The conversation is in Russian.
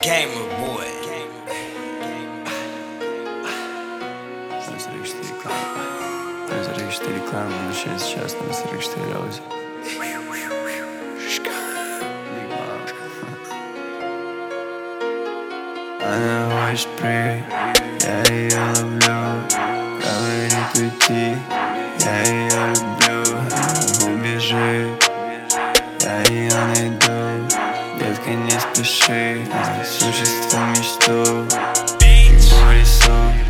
Gamer boy. Разрыжтый реклама, но сейчас на разрыжтый розе. Она хочет при, я ее люблю. Говорит уйти, я ее люблю. Убежит, я ее найду. Детка, не спеши, существо мечту. Его рисунок,